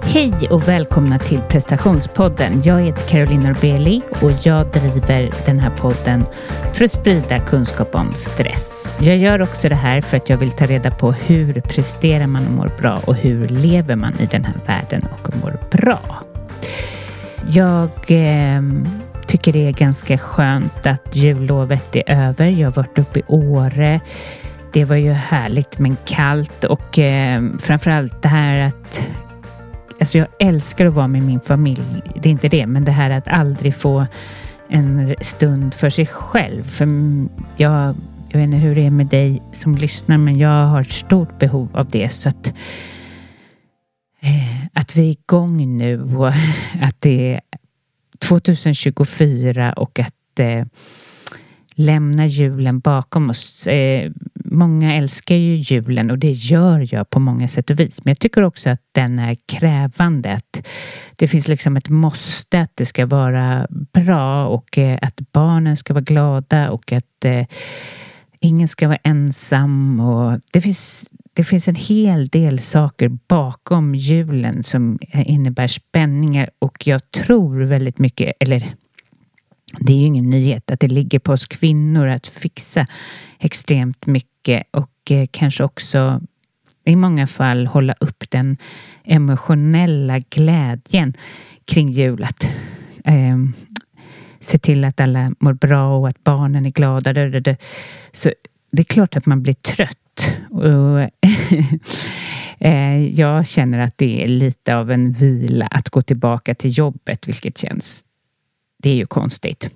Hej och välkomna till Prestationspodden. Jag heter Caroline Norbeli och jag driver den här podden för att sprida kunskap om stress. Jag gör också det här för att jag vill ta reda på hur presterar man och mår bra och hur lever man i den här världen och mår bra. Jag tycker det är ganska skönt att jullovet är över. Jag har varit uppe i Åre. Det var ju härligt men kallt och framförallt det här att alltså jag älskar att vara med min familj. Det är inte det, men det här att aldrig få en stund för sig själv. För jag vet inte hur det är med dig som lyssnar, men jag har ett stort behov av det. Så att vi är igång nu och att det är 2024 och att lämna julen bakom oss. Många älskar ju julen och det gör jag på många sätt och vis. Men jag tycker också att den är krävande. Att det finns liksom ett måste att det ska vara bra och att barnen ska vara glada och att ingen ska vara ensam. Och det finns en hel del saker bakom julen som innebär spänningar och jag tror väldigt mycket, eller det är ju ingen nyhet att det ligger på oss kvinnor att fixa extremt mycket och kanske också i många fall hålla upp den emotionella glädjen kring jul. Att se till att alla mår bra och att barnen är glada. Så det är klart att man blir trött och jag känner att det är lite av en vila att gå tillbaka till jobbet, vilket känns. Det är ju konstigt.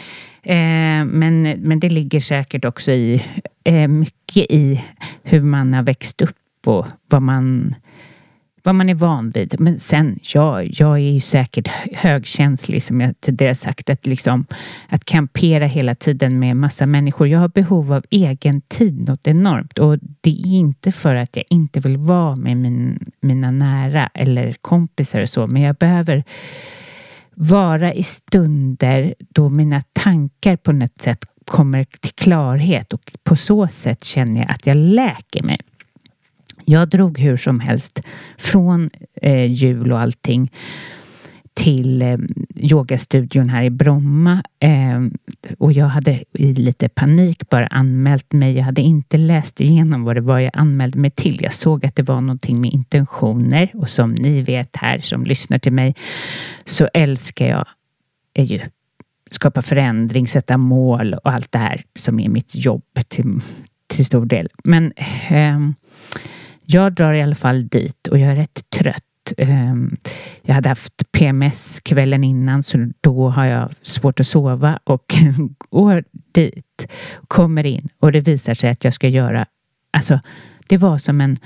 Men det ligger säkert också i mycket i hur man har växt upp och vad man är van vid. Men sen, jag är ju säkert högkänslig som jag tidigare sagt. Att kampera hela tiden med massa människor. Jag har behov av egen tid något enormt. Och det är inte för att jag inte vill vara med mina nära eller kompisar och så. Men jag behöver vara i stunder då mina tankar på något sätt kommer till klarhet och på så sätt känner jag att jag läker mig. Jag drog hur som helst från jul och allting till yogastudion här i Bromma och jag hade i lite panik bara anmält mig. Jag hade inte läst igenom vad det var jag anmälde mig till. Jag såg att det var någonting med intentioner och som ni vet här som lyssnar till mig så älskar jag ju skapa förändring, sätta mål och allt det här som är mitt jobb till stor del. Men jag drar i alla fall dit och jag är rätt trött. Jag hade haft PMS kvällen innan så då har jag svårt att sova och går dit, kommer in och det visar sig att jag ska göra, alltså det var som en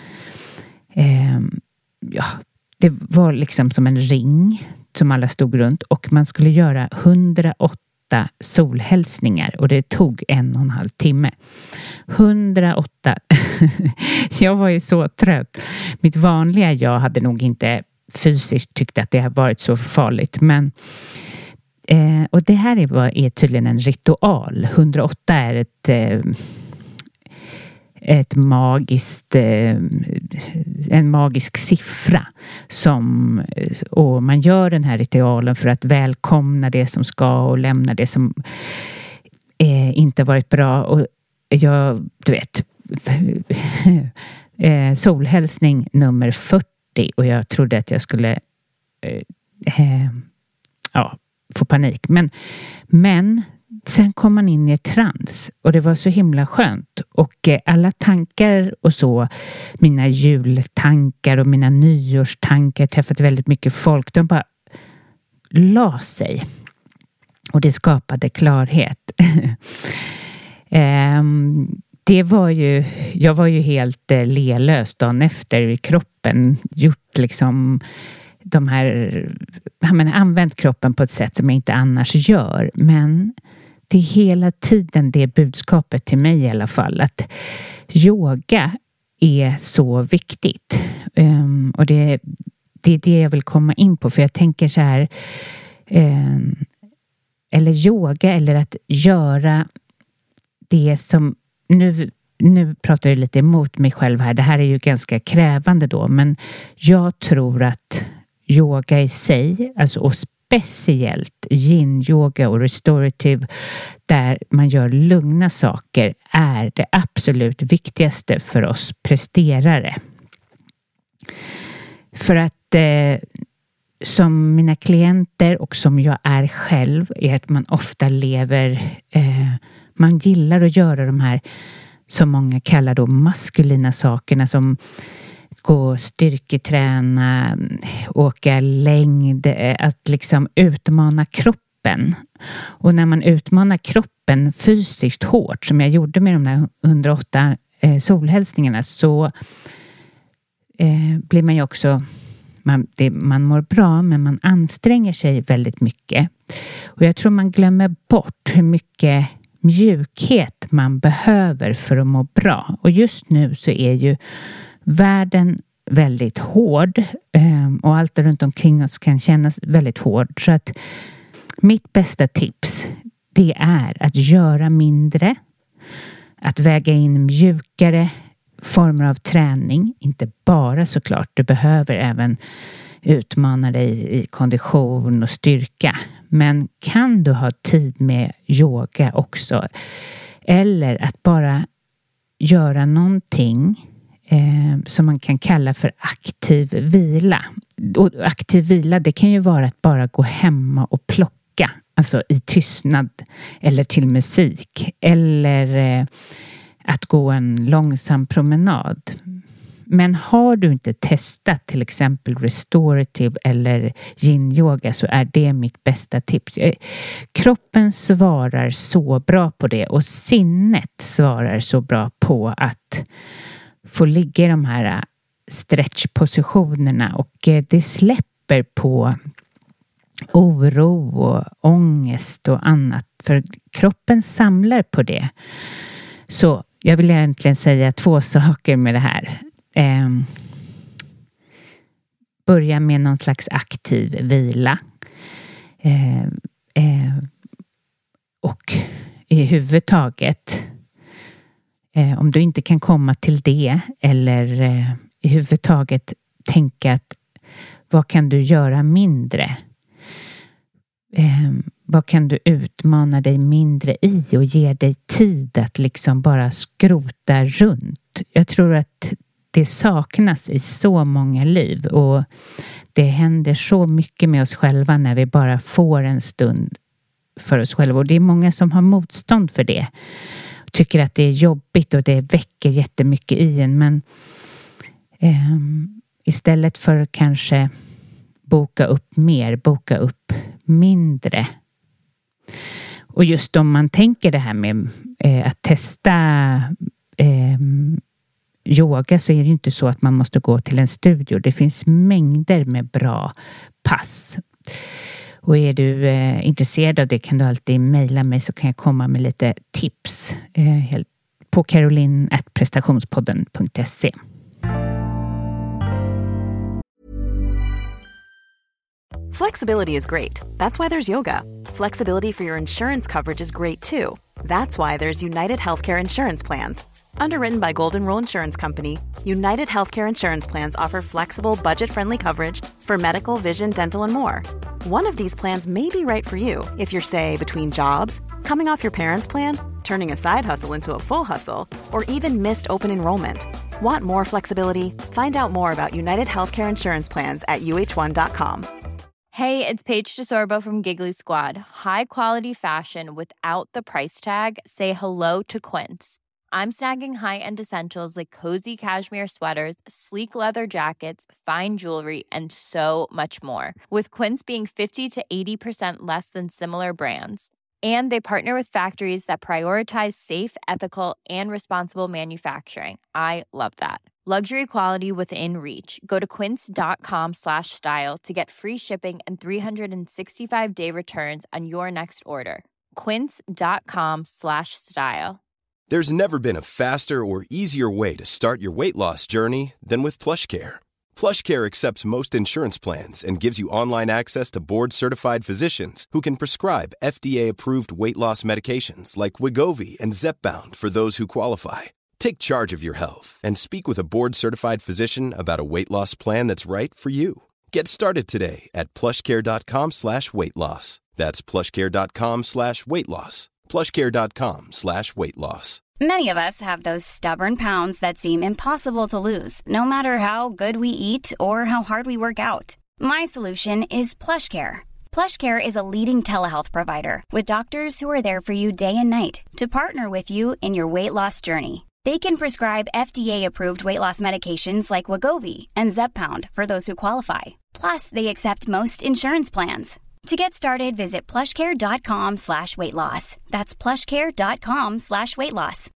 det var liksom som en ring som alla stod runt och man skulle göra 108 solhälsningar och det tog 1,5 timme. 108. Jag var ju så trött. Mitt vanliga jag hade nog inte fysiskt tyckt att det har varit så farligt. Men och det här är tydligen en ritual. 108 är ett magiskt en magisk siffra och man gör den här ritualen för att välkomna det som ska och lämna det som inte varit bra och du vet solhälsning nummer 40 och jag trodde att jag skulle få panik men sen kom man in i ett trans och det var så himla skönt och alla tankar och så, mina jultankar och mina nyårstankar, träffat väldigt mycket folk, de bara la sig och det skapade klarhet. Jag var ju helt lelös dagen efter i kroppen, gjort liksom de här, använt kroppen på ett sätt som jag inte annars gör, men det är hela tiden det budskapet till mig i alla fall, att yoga är så viktigt. Och det är det jag vill komma in på, för jag tänker så här, eller yoga, eller att göra det som, nu pratar jag lite emot mig själv här, det här är ju ganska krävande då, men jag tror att yoga i sig, alltså och speciellt yin-yoga och restorative där man gör lugna saker är det absolut viktigaste för oss presterare. För att som mina klienter och som jag är själv är att man ofta lever, man gillar att göra de här som många kallar då maskulina sakerna som gå styrketräna, åka längd, att liksom utmana kroppen. Och när man utmanar kroppen fysiskt hårt som jag gjorde med de där 108 solhälsningarna så blir man ju också man mår bra men man anstränger sig väldigt mycket. Och jag tror man glömmer bort hur mycket mjukhet man behöver för att må bra. Och just nu så är ju världen väldigt hård och allt runt omkring oss kan kännas väldigt hård. Så att mitt bästa tips det är att göra mindre, att väga in mjukare former av träning, inte bara såklart, du behöver även utmana dig i kondition och styrka. Men kan du ha tid med yoga också eller att bara göra någonting som man kan kalla för aktiv vila. Och aktiv vila det kan ju vara att bara gå hemma och plocka, alltså i tystnad eller till musik eller att gå en långsam promenad. Men har du inte testat till exempel restorative eller yin-yoga så är det mitt bästa tips. Kroppen svarar så bra på det och sinnet svarar så bra på att få ligga i de här stretchpositionerna och det släpper på oro och ångest och annat för kroppen samlar på det. Så jag vill egentligen säga 2 saker med det här. Börja med någon slags aktiv vila. Och i huvudtaget om du inte kan komma till det eller i huvudtaget tänka att vad kan du göra mindre? Vad kan du utmana dig mindre i och ge dig tid att liksom bara skrota runt? Jag tror att det saknas i så många liv och det händer så mycket med oss själva när vi bara får en stund för oss själva. Och det är många som har motstånd för det. Tycker att det är jobbigt och det väcker jättemycket i en. Men istället för att kanske boka upp mer, boka upp mindre. Och just om man tänker det här med att testa yoga så är det ju inte så att man måste gå till en studio. Det finns mängder med bra pass. Och är du intresserad av det kan du alltid mejla mig så kan jag komma med lite tips på caroline@prestationspodden.se. Flexibility is great. That's why there's yoga. Flexibility for your insurance coverage is great too. That's why there's United Healthcare Insurance Plans. Underwritten by Golden Rule Insurance Company, United Healthcare Insurance Plans offer flexible, budget-friendly coverage for medical, vision, dental, and more. One of these plans may be right for you if you're, say, between jobs, coming off your parents' plan, turning a side hustle into a full hustle, or even missed open enrollment. Want more flexibility? Find out more about United Healthcare Insurance Plans at uh1.com. Hey, it's Paige DeSorbo from Giggly Squad. High quality fashion without the price tag. Say hello to Quince. I'm snagging high-end essentials like cozy cashmere sweaters, sleek leather jackets, fine jewelry, and so much more. With Quince being 50 to 80% less than similar brands. And they partner with factories that prioritize safe, ethical, and responsible manufacturing. I love that. Luxury quality within reach. Go to quince.com/style to get free shipping and 365-day returns on your next order. Quince.com/style. There's never been a faster or easier way to start your weight loss journey than with PlushCare. PlushCare accepts most insurance plans and gives you online access to board-certified physicians who can prescribe FDA-approved weight loss medications like Wegovy and Zepbound for those who qualify. Take charge of your health and speak with a board-certified physician about a weight loss plan that's right for you. Get started today at plushcare.com/weightloss. That's plushcare.com/weightloss. plushcare.com/weightloss. Many of us have those stubborn pounds that seem impossible to lose, no matter how good we eat or how hard we work out. My solution is PlushCare. PlushCare is a leading telehealth provider with doctors who are there for you day and night to partner with you in your weight loss journey. They can prescribe FDA-approved weight loss medications like Wegovy and Zepbound for those who qualify. Plus, they accept most insurance plans. To get started, visit plushcare.com/weightloss. That's plushcare.com/weightloss.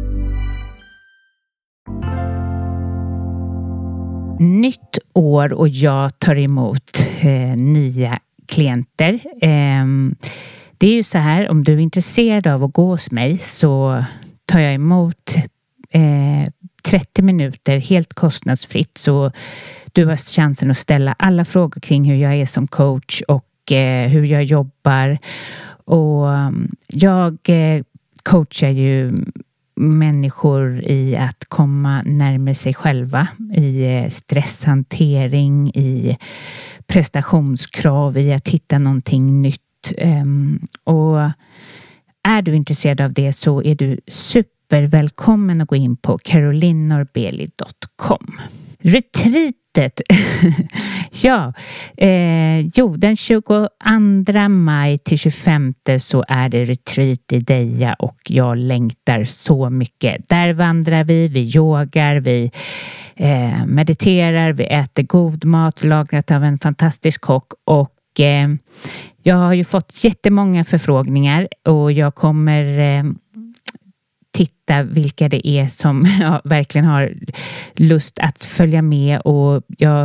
Nytt år och jag tar emot nya klienter. Det är ju så här, om du är intresserad av att gå hos mig så tar jag emot 30 minuter helt kostnadsfritt, så du har chansen att ställa alla frågor kring hur jag är som coach och hur jag jobbar. Och jag coachar ju människor i att komma närmare sig själva, i stresshantering, i prestationskrav, i att hitta någonting nytt. Och är du intresserad av det så är du supervälkommen att gå in på carolinnorbeli.com. Retreatet. Ja, den 22 maj till 25 så är det retreat i Deja och jag längtar så mycket. Där vandrar vi yogar, vi mediterar, vi äter god mat lagat av en fantastisk kock och jag har ju fått jättemånga förfrågningar och jag kommer titta vilka det är som verkligen har lust att följa med, och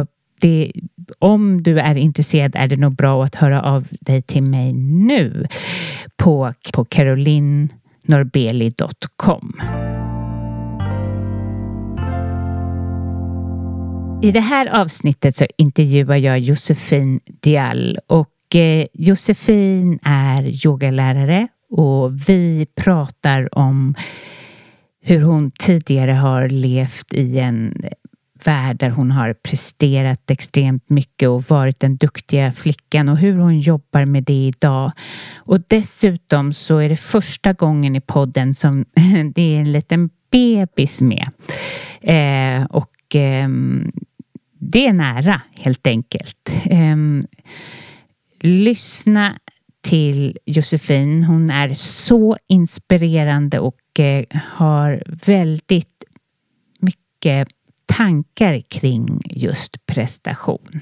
om du är intresserad är det nog bra att höra av dig till mig nu på carolinnorbeli.com. I det här avsnittet så intervjuar jag Josefin Diall och Josefin är yogalärare och vi pratar om hur hon tidigare har levt i en värld där hon har presterat extremt mycket och varit den duktiga flickan och hur hon jobbar med det idag. Och dessutom så är det första gången i podden som det är en liten bebis med. Det är nära helt enkelt. Lyssna till Josefin. Hon är så inspirerande och har väldigt mycket tankar kring just prestation.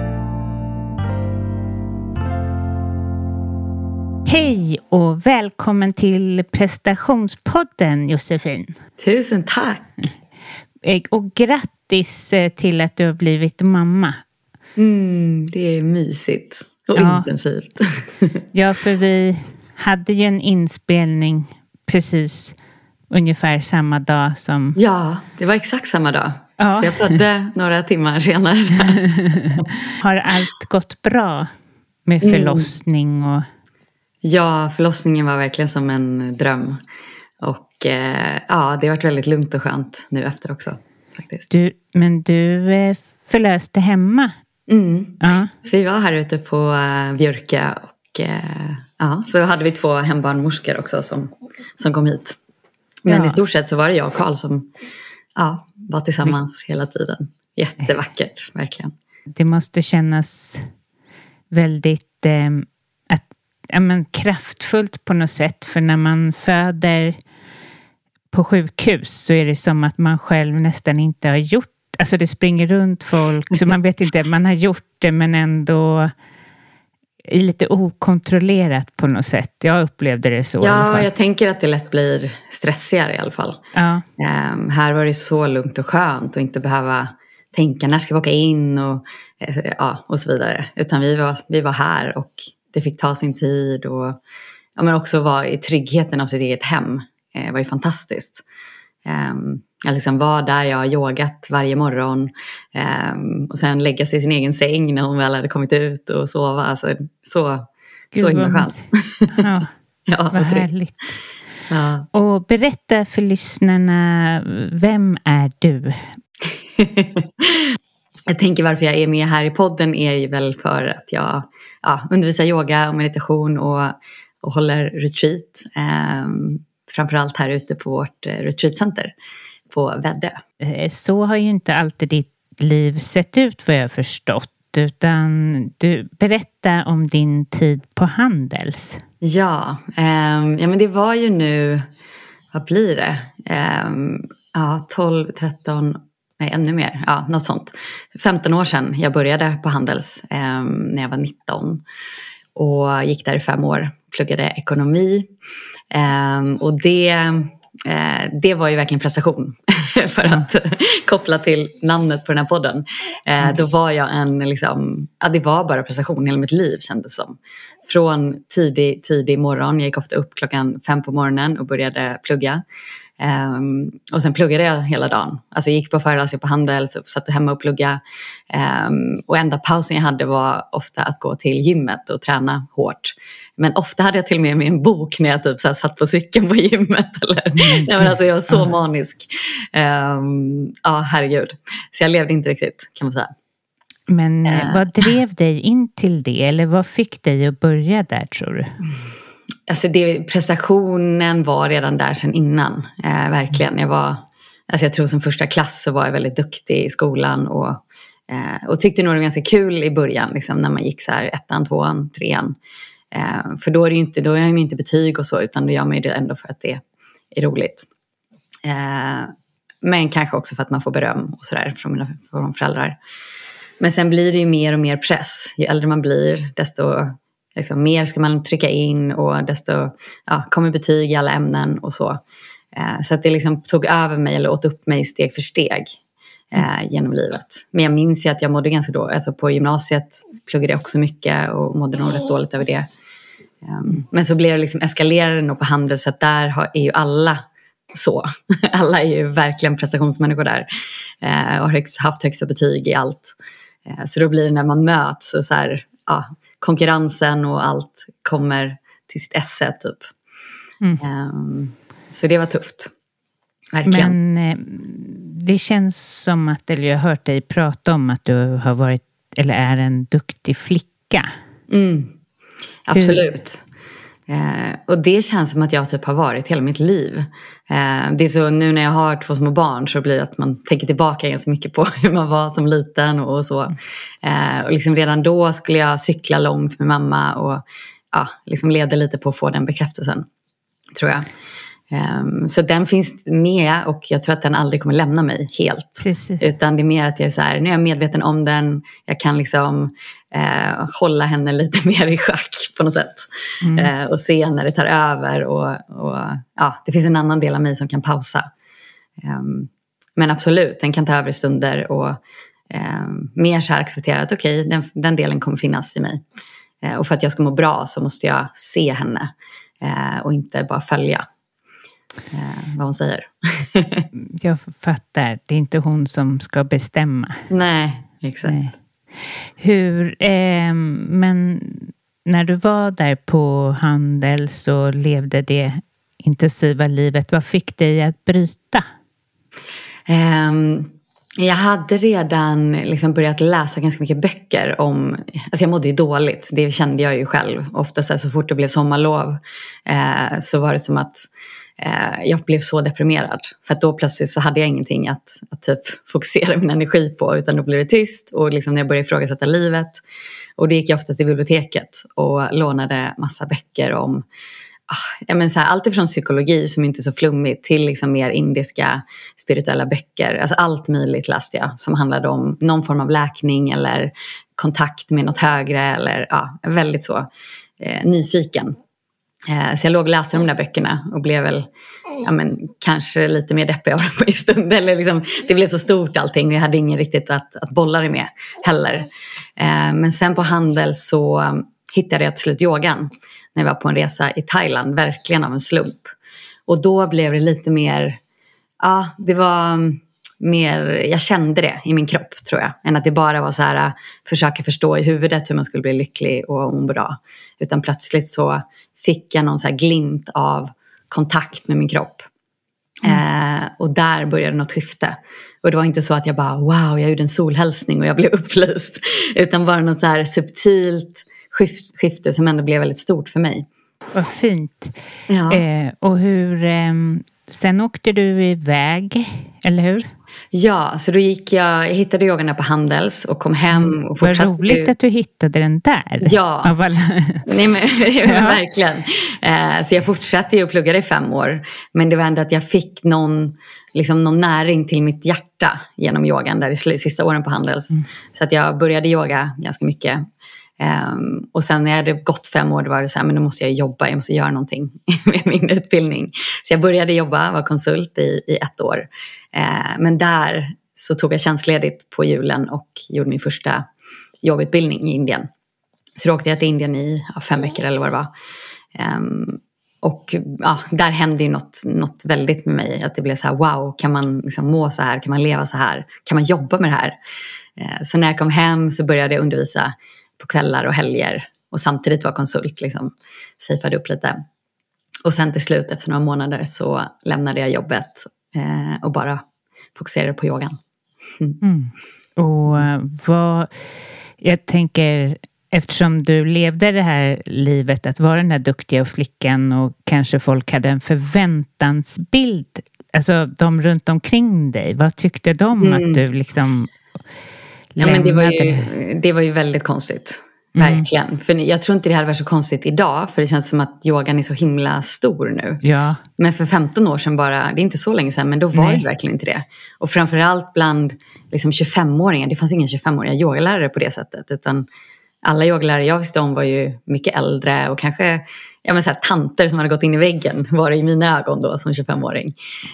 Hej och välkommen till prestationspodden, Josefin. Tusen tack. Och grattis till att du har blivit mamma. Det är mysigt och intensivt. Ja, för vi hade ju en inspelning precis ungefär samma dag som... Ja, det var exakt samma dag. Ja. Så jag födde några timmar senare. Har allt gått bra med förlossning? Och... Ja, förlossningen var verkligen som en dröm. Och det har varit väldigt lugnt och skönt nu efter också. Faktiskt. Men du förlöste hemma? Ja. Så vi var här ute på Björka och så hade vi 2 hembarnmorskor också som kom hit. Men i stort sett så var det jag och Karl som var tillsammans hela tiden. Jättevackert, verkligen. Det måste kännas väldigt kraftfullt på något sätt. För när man föder på sjukhus så är det som att man själv nästan inte har gjort. Alltså det springer runt folk så man vet inte, man har gjort det men ändå är lite okontrollerat på något sätt. Jag upplevde det så i alla fall. Jag tänker att det lätt blir stressigare i alla fall. Ja. Här var det så lugnt och skönt och inte behöva tänka när ska vi åka in och så vidare. Utan vi var här och det fick ta sin tid och men också vara i tryggheten av sitt eget hem. Var ju fantastiskt. Jag liksom var där, jag har yogat varje morgon och sen lägga sig i sin egen säng när hon väl hade kommit ut och sova. Alltså, så himla skönt. Ja, vad härligt. Ja. Och berätta för lyssnarna, vem är du? jag tänker varför jag är med här i podden är ju väl för att jag undervisar yoga och meditation och håller retreat. Framförallt här ute på vårt retreatcenter på Väddö. Så har ju inte alltid ditt liv sett ut vad jag förstått. Utan du berättar om din tid på Handels. Ja, men det var ju nu, vad blir det? 12, 13, nej ännu mer, något sånt. 15 år sedan jag började på Handels när jag var 19. Och gick där i 5 år, pluggade ekonomi. Och det var ju verkligen prestation för att koppla till namnet på den här podden. Då var jag det var bara prestation hela mitt liv kändes som. Från tidig morgon, jag gick ofta upp 5:00 på morgonen och började plugga. Och sen pluggade jag hela dagen. Alltså jag gick på föreläsning på Handels och satt hemma och plugga. Och enda pausen jag hade var ofta att gå till gymmet och träna hårt. Men ofta hade jag till och med en bok när jag typ så här satt på cykeln på gymmet. Jag var så manisk. Herregud. Så jag levde inte riktigt, kan man säga. Men vad drev dig in till det? Eller vad fick dig att börja där, tror du? Alltså prestationen var redan där sedan innan. Verkligen. Jag tror som första klass så var jag väldigt duktig i skolan. Och tyckte nog det var ganska kul i början. Liksom, när man gick så här 1:an, 2:an, 3:an. För då är det inte betyg och så. Utan då gör man det ändå för att det är roligt. Men kanske också för att man får beröm och sådär från föräldrar. Men sen blir det ju mer och mer press. Ju äldre man blir, desto mer ska man trycka in och desto kommer betyg i alla ämnen och så. Så att det tog över mig eller åt upp mig steg för steg genom livet. Men jag minns ju att jag mådde ganska dåligt. Alltså på gymnasiet pluggade jag också mycket och mådde nog rätt dåligt över det. Men så blev det eskalerade nog på Handels, så att där är ju alla så. Alla är ju verkligen prestationsmänniskor där. Och har haft högsta betyg i allt. Så då blir det när man möts och så här, konkurrensen och allt kommer till sitt esse typ. Så det var tufft. Verkligen. Men det känns som att, eller jag har hört dig prata om att du har varit eller är en duktig flicka. Absolut. Och det känns som att jag typ har varit hela mitt liv. Det är så nu när jag har 2 små barn så blir det att man tänker tillbaka ganska mycket på hur man var som liten och så. Och redan då skulle jag cykla långt med mamma och levde lite på att få den bekräftelsen, tror jag. Så den finns med och jag tror att den aldrig kommer lämna mig helt. Precis. Utan det är mer att jag är så här, nu är jag medveten om den. Jag kan hålla henne lite mer i schack på något sätt. Och se när det tar över. Och det finns en annan del av mig som kan pausa. Men absolut, den kan ta över i stunder och mer så här acceptera att okej, den delen kommer finnas i mig. Och för att jag ska må bra så måste jag se henne och inte bara följa vad hon säger. Jag fattar. Det är inte hon som ska bestämma. Nej, exakt. Nej. Men när du var där på Handels så levde det intensiva livet. Vad fick dig att bryta? Jag hade redan börjat läsa ganska mycket böcker om... Alltså jag mådde ju dåligt, det kände jag ju själv. Oftast så fort det blev sommarlov så var det som att jag blev så deprimerad. För att då plötsligt så hade jag ingenting att typ fokusera min energi på. Utan då blev det tyst och när jag började ifrågasätta livet. Och då gick jag ofta till biblioteket och lånade massa böcker om... allt ifrån psykologi som inte är så flummigt till mer indiska spirituella böcker. Alltså allt möjligt läste jag som handlade om någon form av läkning eller kontakt med något högre eller väldigt så nyfiken. Så jag låg och läste de där böckerna och blev väl kanske lite mer deppig av det på en stund. Eller det blev så stort allting och jag hade ingen riktigt att bolla det med heller. Men sen på Handels så hittade jag till slut yogan när jag var på en resa i Thailand, verkligen av en slump. Och då blev det lite mer, det var mer, jag kände det i min kropp tror jag. Än att det bara var så här, försöka förstå i huvudet hur man skulle bli lycklig och må bra. Utan plötsligt så fick jag någon så här glimt av kontakt med min kropp. Och där började något skifte. Och det var inte så att jag bara, wow, jag gjorde en solhälsning och jag blev upplyst. Utan bara något så här subtilt skifte som ändå blev väldigt stort för mig. Vad fint. Ja. Och hur... sen åkte du iväg, eller hur? Ja, så då jag hittade yogan på Handels och kom hem och fortsatte. Vad roligt att du hittade den där. Ja, nej, men, Ja. verkligen. Så jag fortsatte ju och pluggade i 5 år. Men det var ändå att jag fick någon näring till mitt hjärta genom yogan där i sista åren på Handels. Så att jag började yoga ganska mycket. Och sen när jag hade gått 5 år, då var det så här, men då måste jag jobba, jag måste göra någonting med min utbildning. Så jag började jobba, var konsult i 1 år. Men där så tog jag tjänstledigt på julen och gjorde min första jobbutbildning i Indien. Så då åkte jag till Indien i 5 veckor eller vad det var. Och där hände ju något väldigt med mig. Att det blev så här, wow, kan man liksom må så här? Kan man leva så här? Kan man jobba med det här? Så när jag kom hem så började jag undervisa på kvällar och helger. Och samtidigt var konsult, liksom. Safeade upp lite. Och sen till slut, efter några månader, så lämnade jag jobbet. Och bara fokuserade på yogan. Och jag tänker, eftersom du levde det här livet att vara den där duktiga flickan och kanske folk hade en förväntansbild, alltså de runt omkring dig, vad tyckte de att du liksom lämnade? Ja, men det var ju väldigt konstigt. Verkligen. För jag tror inte det hade varit så konstigt idag, för det känns som att yogan är så himla stor nu. Ja. Men för 15 år sedan bara, det är inte så länge sedan, men då var det verkligen inte det. Och framförallt bland liksom 25-åringar, det fanns ingen 25-åriga yogalärare på det sättet, utan alla yogalärare jag visste om var ju mycket äldre och kanske så här, tanter som hade gått in i väggen var det i mina ögon då som 25-åring.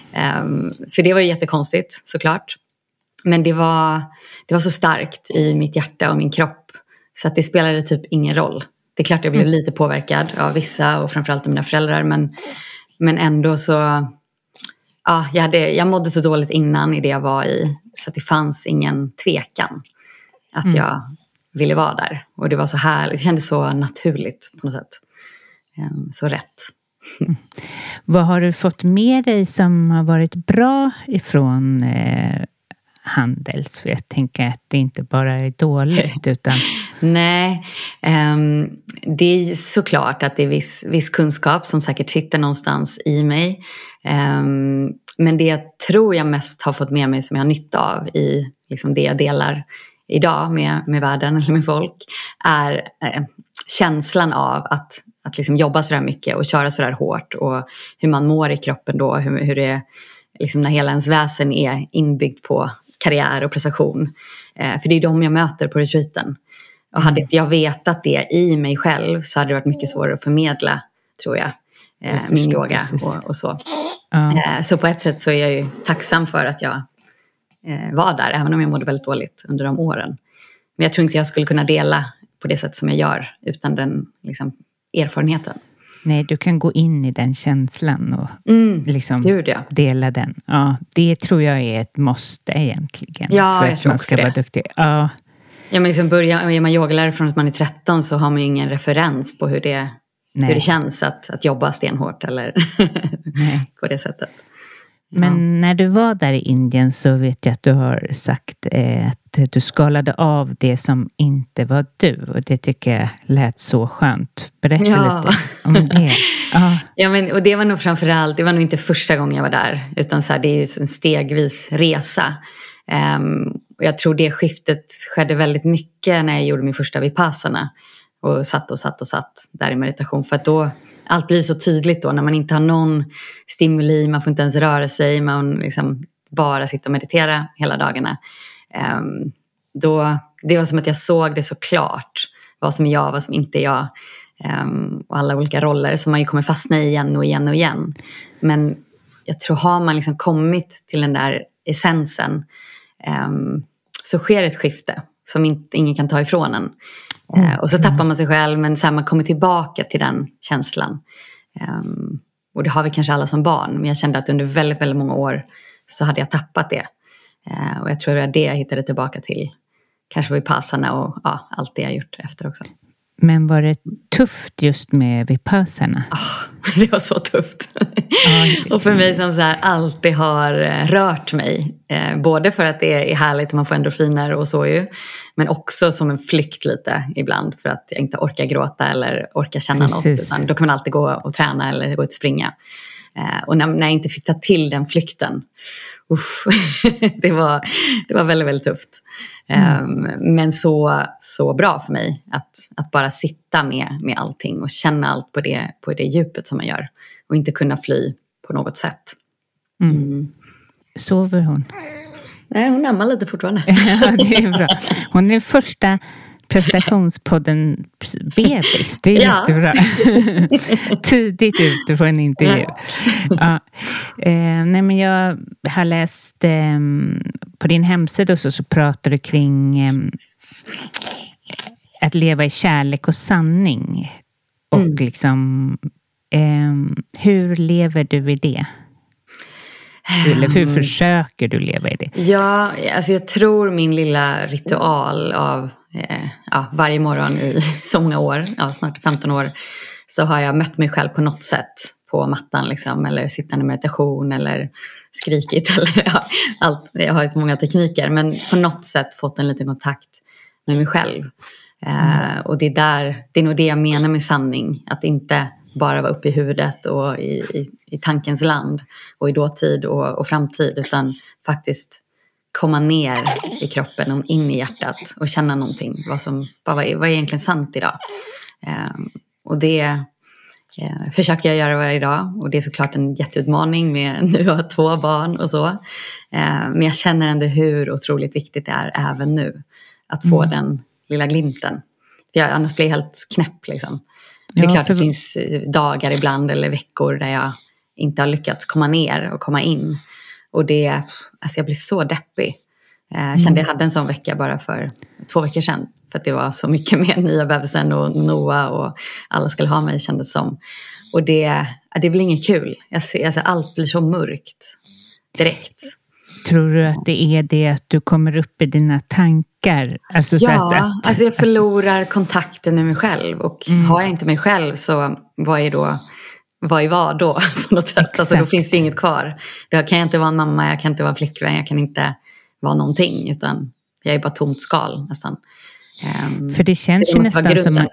Så det var ju jättekonstigt såklart. Men det var så starkt i mitt hjärta och min kropp. Så att det spelade typ ingen roll. Det är klart jag blev lite påverkad av vissa och framförallt av mina föräldrar. Men ändå så... Ja, jag mådde så dåligt innan i det jag var i. Så att det fanns ingen tvekan att jag ville vara där. Och det var så härligt. Det kändes så naturligt på något sätt. Så rätt. Vad har du fått med dig som har varit bra ifrån... Handels, för jag tänker att det inte bara är dåligt utan... Nej, det är såklart att det är viss kunskap som säkert sitter någonstans i mig. Men det jag tror jag mest har fått med mig som jag har nytta av i liksom det jag delar idag med världen eller med folk är känslan av att liksom jobba så där mycket och köra så där hårt och hur man mår i kroppen då, hur det är liksom när hela ens väsen är inbyggt på karriär och prestation. För det är de jag möter på retreaten. Och hade inte jag vetat det i mig själv så hade det varit mycket svårare att förmedla, tror jag, min yoga och så. Så på ett sätt så är jag ju tacksam för att jag var där, även om jag mådde väldigt dåligt under de åren. Men jag tror inte jag skulle kunna dela på det sätt som jag gör utan den liksom, erfarenheten. Nej, du kan gå in i den känslan och liksom dela den. Ja, det tror jag är ett måste egentligen. Ja, för jag att tror man ska vara duktig. Ja. Ja, men liksom är man yogalärare från att man är 13 så har man ju ingen referens på hur det känns att jobba stenhårt eller på det sättet. Men när du var där i Indien så vet jag att du har sagt att du skalade av det som inte var du. Och det tycker jag lät så skönt. Berätta lite om det. Ja, men, och det var nog framförallt, det var nog inte första gången jag var där. Utan så här, det är ju en stegvis resa. Och jag tror det skiftet skedde väldigt mycket när jag gjorde min första vipassana. Och satt där i meditation. För att då, allt blir så tydligt då när man inte har någon stimuli. Man får inte ens röra sig. Man liksom bara sitter och meditera hela dagarna. Det var som att jag såg det så klart. Vad som är jag, vad som inte är jag. Och alla olika roller som man ju kommer fastna i igen och igen och igen. Men jag tror har man liksom kommit till den där essensen så sker ett skifte som ingen kan ta ifrån en. Och så tappar man sig själv, men sen man kommer tillbaka till den känslan. Och det har vi kanske alla som barn, men jag kände att under väldigt, väldigt många år så hade jag tappat det. Och jag tror att det jag hittade tillbaka till kanske vipassana och allt det jag gjort efter också. Men var det tufft just med Vipassana? Det var så tufft. Och för mig som så här alltid har rört mig. Både för att det är härligt och man får endorfiner och så ju. Men också som en flykt lite ibland. För att jag inte orkar gråta eller orkar känna något. Utan då kan man alltid gå och träna eller gå ut och springa. Och när jag inte fick ta till den flykten. Det var väldigt, väldigt tufft. Men så bra för mig att bara sitta med allting och känna allt på det djupet som man gör. Och inte kunna fly på något sätt. Sover hon? Nej, hon ammar lite fortfarande. Ja, det är bra. Hon är första prestationspodden bebis. Det är jättebra. Tidigt ute på en intervju. Ja. Nej, men jag har läst på din hemsida så pratar du kring att leva i kärlek och sanning. Och liksom hur lever du i det? Eller hur försöker du leva i det? Ja, alltså jag tror min lilla ritual av varje morgon i så många år, snart 15 år, så har jag mött mig själv på något sätt på mattan liksom, eller sittande meditation eller skrikit eller allt. Jag har ju så många tekniker, men på något sätt fått en liten kontakt med mig själv. Och det är nog det jag menar med sanning, att inte bara vara uppe i huvudet och i tankens land och i dåtid och framtid, utan faktiskt komma ner i kroppen och in i hjärtat och känna någonting, vad är egentligen sant idag. Och det försöker jag göra varje dag, och det är såklart en jätteutmaning med nu har jag 2 barn och så. Men jag känner ändå hur otroligt viktigt det är även nu att få den lilla glimten. För annars blir jag helt knäpp liksom. Det är klart att det finns dagar ibland eller veckor där jag inte har lyckats komma ner och komma in. Och jag blir så deppig. Jag kände jag hade en sån vecka bara för 2 veckor sedan. För att det var så mycket med nya bebisen och Noah och alla skulle ha mig, kändes som. Och det blir inget kul. Allt blir så mörkt direkt. Tror du att det är det att du kommer upp i dina tankar? Alltså, alltså jag förlorar kontakten med mig själv. Och har jag inte mig själv, så vad är då på något sätt? Alltså då finns det inget kvar. Då kan jag inte vara en mamma, jag kan inte vara en flickvän, jag kan inte vara någonting. Utan jag är bara tomt skal nästan. För det känns ju nästan som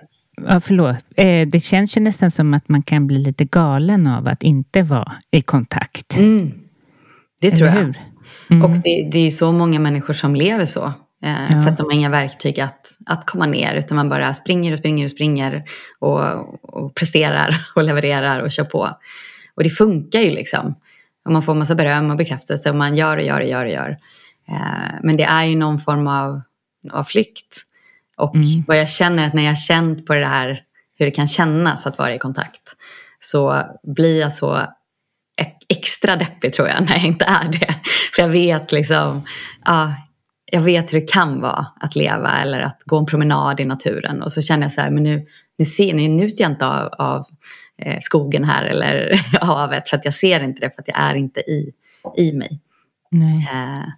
det känns ju nästan som att man kan bli lite galen av att inte vara i kontakt. Det tror jag. Och det är så många människor som lever så. För att de har inga verktyg att komma ner. Utan man bara springer och presterar och levererar och kör på. Och det funkar ju liksom. Och man får massa beröm och bekräftelse. Och man gör. Men det är ju någon form av flykt. Och vad jag känner, att när jag har känt på det här, hur det kan kännas att vara i kontakt, så blir jag så extra deppig, tror jag, när jag inte är det. För jag vet liksom, jag vet hur det kan vara att leva eller att gå en promenad i naturen. Och så känner jag så här, men nu njuter jag inte av skogen här eller havet, för att jag ser inte det, för att jag är inte i mig. Nej.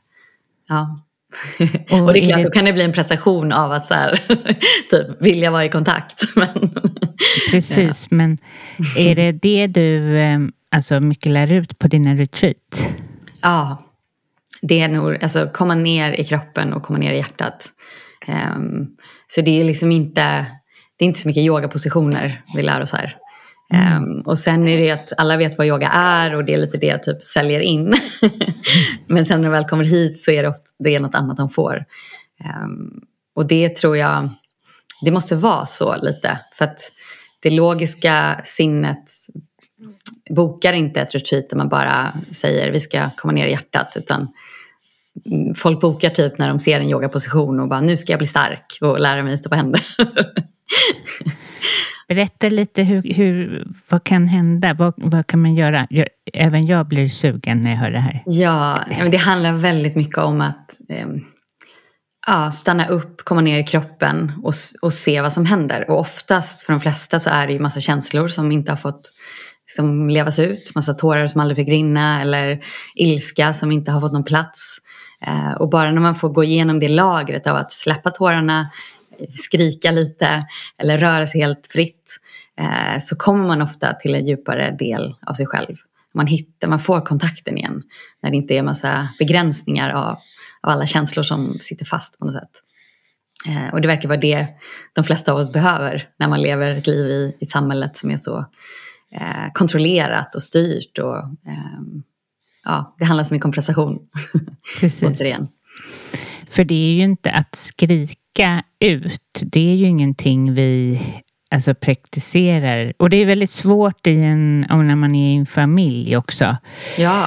Och det är klart, då kan det bli en prestation av att så här, typ, vill jag vara i kontakt. Men, precis, men är det du mycket lär ut på dina retreat? Ja, det är nog komma ner i kroppen och komma ner i hjärtat. Så det är liksom inte så mycket yogapositioner vi lär oss här. Och sen är det att alla vet vad yoga är, och det är lite det jag typ säljer in. Men sen när de väl kommer hit så är det är något annat de får. Och det tror jag, det måste vara så lite. För att det logiska sinnet bokar inte ett retreat där man bara säger vi ska komma ner i hjärtat, utan folk bokar typ när de ser en yogaposition och bara, nu ska jag bli stark och lära mig stå på händer. Berätta lite vad kan hända? Vad kan man göra? Även jag blir sugen när jag hör det här. Ja, men det handlar väldigt mycket om att stanna upp, komma ner i kroppen och se vad som händer. Och oftast för de flesta så är det ju massa känslor som inte har fått levas ut. Massa tårar som aldrig fick rinna, eller ilska som inte har fått någon plats. Och bara när man får gå igenom det lagret av att släppa tårarna, skrika lite eller röra sig helt fritt, så kommer man ofta till en djupare del av sig själv. Man får kontakten igen när det inte är en massa begränsningar av alla känslor som sitter fast på något sätt. Och det verkar vara det de flesta av oss behöver när man lever ett liv i ett samhälle som är så kontrollerat och styrt. Och, det handlar så mycket om prestation. Precis. Återigen. För det är ju inte att skrika ut. Det är ju ingenting vi praktiserar. Och det är väldigt svårt när man är i en familj också. Ja.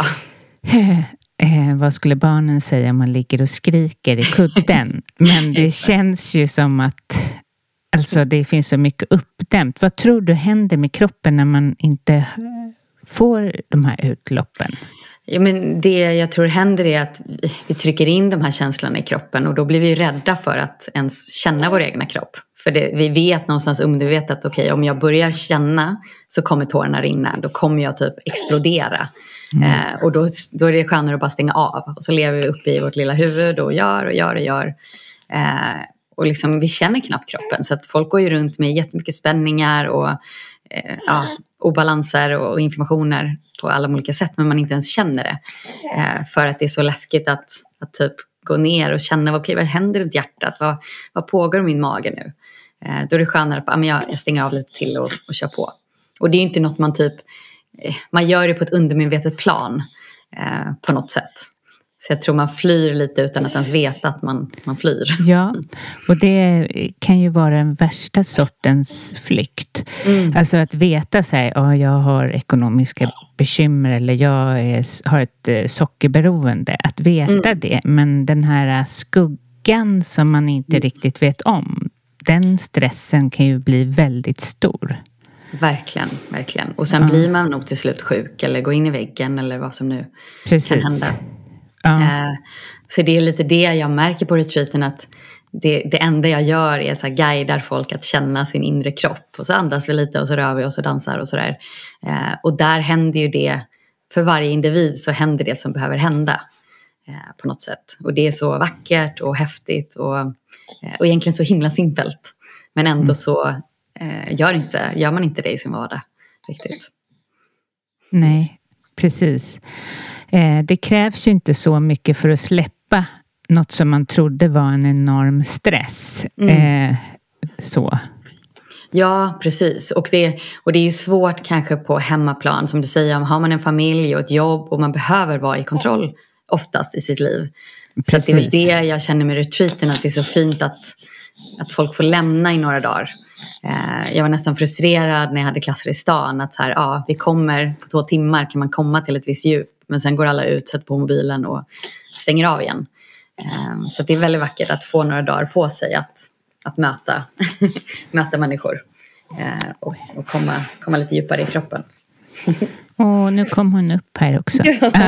Vad skulle barnen säga om man ligger och skriker i kudden? Men det känns ju som att det finns så mycket uppdämt. Vad tror du händer med kroppen när man inte får de här utloppen? Ja, men det jag tror händer är att vi trycker in de här känslorna i kroppen, och då blir vi rädda för att ens känna vår egna kropp. För vi vet någonstans undervetet att om jag börjar känna så kommer tårarna rinna. Då kommer jag typ explodera. Och då är det skönare att bara stänga av. Och så lever vi uppe i vårt lilla huvud och gör. Och liksom, vi känner knappt kroppen. Så att folk går ju runt med jättemycket spänningar och obalanser och inflammationer på alla olika sätt. Men man inte ens känner det. För att det är så läskigt att typ gå ner och känna vad händer runt hjärtat? Vad pågår i min mage nu? Då är det skönare att jag stänger av lite till och kör på. Och det är inte något man gör det på ett undermedvetet plan på något sätt. Så jag tror man flyr lite utan att ens veta att man flyr. Ja, och det kan ju vara den värsta sortens flykt. Alltså att veta jag har ekonomiska bekymmer eller jag har ett sockerberoende. Att veta det, men den här skuggan som man inte riktigt vet om, den stressen kan ju bli väldigt stor. Verkligen, verkligen. Och sen blir man nog till slut sjuk eller går in i väggen eller vad som nu kan hända. Så det är lite det jag märker på retreaten, att det enda jag gör är att guidar folk att känna sin inre kropp. Och så andas vi lite och så rör vi och så dansar och sådär. Och där händer ju det, för varje individ så händer det som behöver hända på något sätt. Och det är så vackert och häftigt och egentligen så himla simpelt. Men ändå så gör man inte det i sin vardag riktigt. Nej, precis. Det krävs ju inte så mycket för att släppa något som man trodde var en enorm stress. Så. Ja, precis. Och det är ju svårt kanske på hemmaplan. Som du säger, har man en familj och ett jobb och man behöver vara i kontroll oftast i sitt liv. Så det är väl det jag känner med retreaten, att det är så fint att folk får lämna i några dagar. Jag var nästan frustrerad när jag hade klasser i stan. Att vi kommer på 2 timmar, kan man komma till ett visst djup. Men sen går alla ut, sätter på mobilen och stänger av igen. Så det är väldigt vackert att få några dagar på sig att möta människor. Och komma lite djupare i kroppen. Nu kom hon upp här också.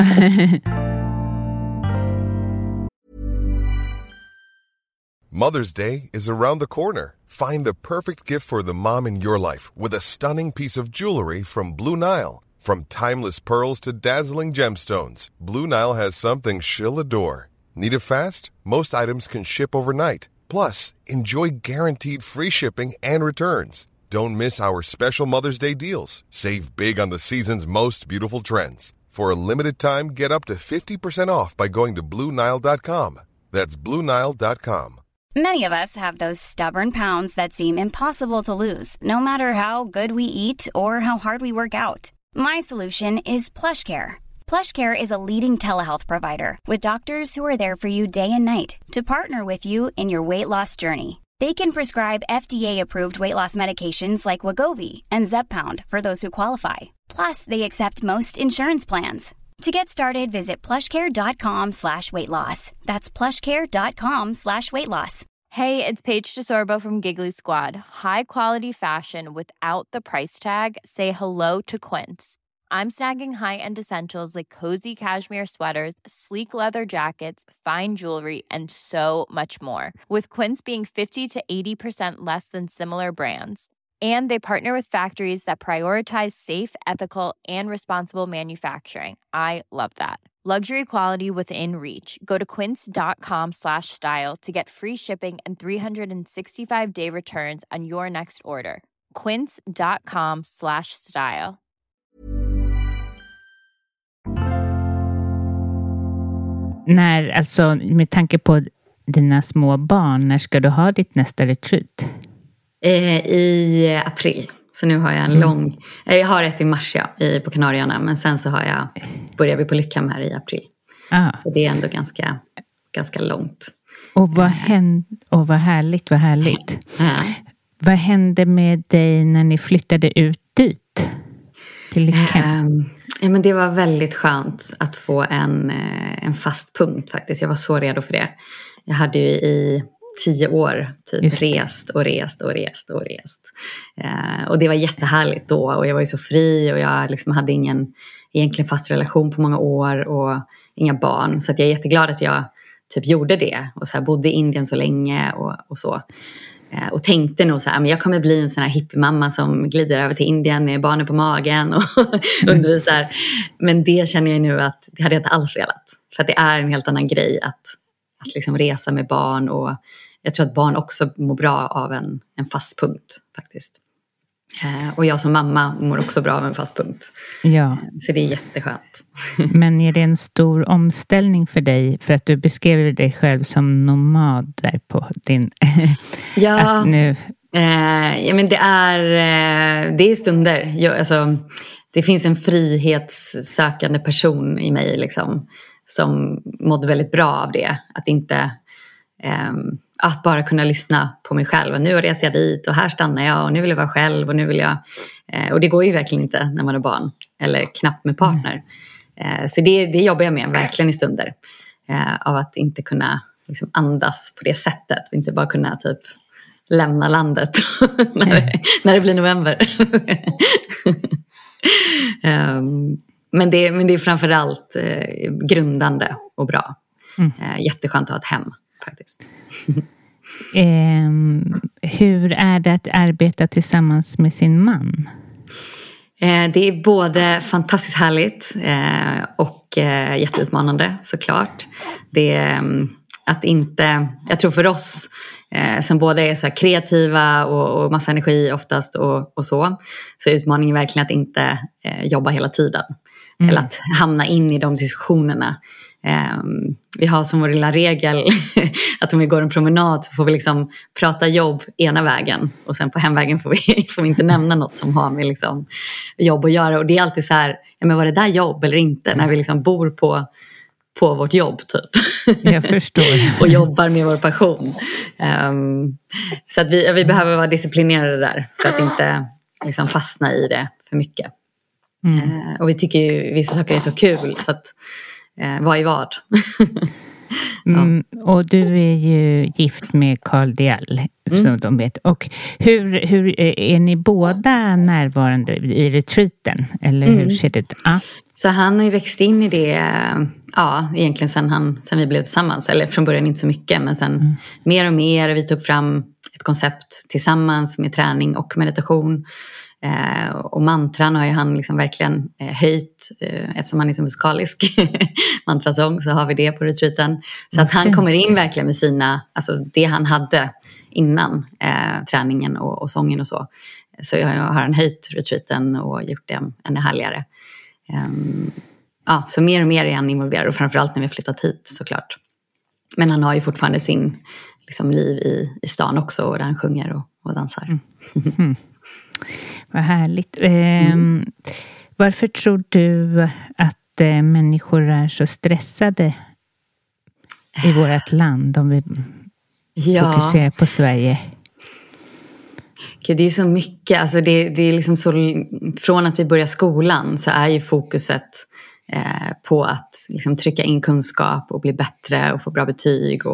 Mother's Day is around the corner. Find the perfect gift for the mom in your life with a stunning piece of jewelry from Blue Nile. From timeless pearls to dazzling gemstones, Blue Nile has something she'll adore. Need it fast? Most items can ship overnight. Plus, enjoy guaranteed free shipping and returns. Don't miss our special Mother's Day deals. Save big on the season's most beautiful trends. For a limited time, get up to 50% off by going to BlueNile.com. That's BlueNile.com. Many of us have those stubborn pounds that seem impossible to lose, no matter how good we eat or how hard we work out. My solution is PlushCare. PlushCare is a leading telehealth provider with doctors who are there for you day and night to partner with you in your weight loss journey. They can prescribe FDA-approved weight loss medications like Wegovy and Zepbound for those who qualify. Plus, they accept most insurance plans. To get started, visit plushcare.com/weightloss. That's plushcare.com/weightloss. Hey, it's Paige DeSorbo from Giggly Squad. High quality fashion without the price tag. Say hello to Quince. I'm snagging high-end essentials like cozy cashmere sweaters, sleek leather jackets, fine jewelry, and so much more. With Quince being 50 to 80% less than similar brands. And they partner with factories that prioritize safe, ethical, and responsible manufacturing. I love that. Luxury quality within reach. Go to quince.com/style to get free shipping and 365-day returns on your next order. Quince.com/style. När, alltså med tanke på dina små barn, när ska du ha ditt nästa retreat? I april. Så nu har jag en lång... Jag har ett i mars på Kanarieöarna. Men sen så börjar vi på Lyckhamn här i april. Så det är ändå ganska långt. Och vad härligt, vad härligt. Vad hände med dig när ni flyttade ut dit? Till Lyckhamn? Men det var väldigt skönt att få en fast punkt faktiskt. Jag var så redo för det. Jag hade ju i 10 år typ rest. Och det var jättehärligt då. Och jag var ju så fri och jag liksom hade ingen egentligen fast relation på många år och inga barn. Så att jag är jätteglad att jag typ gjorde det. Och så här, bodde i Indien så länge och så. Och tänkte nog så här, men jag kommer bli en sån här hippiemamma som glider över till Indien med barnen på magen och undervisar. Men det känner jag nu att det hade jag inte alls velat. För att det är en helt annan grej att liksom resa med barn. Och jag tror att barn också mår bra av en fast punkt faktiskt. Och jag som mamma mår också bra av en fast punkt. Ja. Så det är jätteskönt. Men är det en stor omställning för dig? För att du beskrev dig själv som nomad där på din... Ja, nu... men det är stunder. Alltså, det finns en frihetssökande person i mig liksom, som mådde väldigt bra av det. Att inte... att bara kunna lyssna på mig själv. Och nu reser jag dit och här stannar jag och nu vill jag vara själv och nu vill jag... och det går ju verkligen inte när man är barn eller knappt med partner. Så det jobbar jag med verkligen i stunder. Av att inte kunna liksom andas på det sättet och inte bara kunna typ lämna landet när det blir november. Men det är framförallt grundande och bra. Jätteskönt att ha ett hem faktiskt. Hur är det att arbeta tillsammans med sin man? Det är både fantastiskt härligt och jätteutmanande såklart. Det är att inte, jag tror för oss som båda är så här kreativa och massa energi oftast och så är utmaningen verkligen att inte jobba hela tiden. Eller att hamna in i de diskussionerna. Vi har som vår lilla regel att om vi går en promenad så får vi liksom prata jobb ena vägen och sen på hemvägen får vi inte nämna något som har med liksom jobb att göra. Och det är alltid så här, ja, men var det där jobb eller inte? När vi liksom bor på vårt jobb typ. Jag förstår. Och jobbar med vår passion. Så att vi behöver vara disciplinerade där för att inte liksom fastna i det för mycket. Och vi tycker ju vissa saker är så kul så att vad är vad? Och du är ju gift med Carl Dial som de vet. Och hur är ni båda närvarande i retreaten? Eller hur ser det ut? Så han har ju växt in i det egentligen sen vi blev tillsammans. Eller från början inte så mycket men sen mer och mer. Vi tog fram ett koncept tillsammans med träning och meditation. Och mantran har ju han liksom verkligen höjt eftersom han är så musikalisk mantrasång så har vi det på retreaten. Så att han kommer in verkligen med sina, alltså det han hade innan träningen och sången och så. Så jag har han höjt retreaten och gjort det ännu härligare. Så mer och mer är han involverad och framförallt när vi har flyttat hit såklart. Men han har ju fortfarande sin liksom, liv i stan också och där han sjunger och dansar. Vad härligt. Varför tror du att människor är så stressade i vårt land om vi fokuserar på Sverige? Det är så mycket. Alltså det är liksom så, från att vi börjar skolan så är ju fokuset på att liksom trycka in kunskap och bli bättre och få bra betyg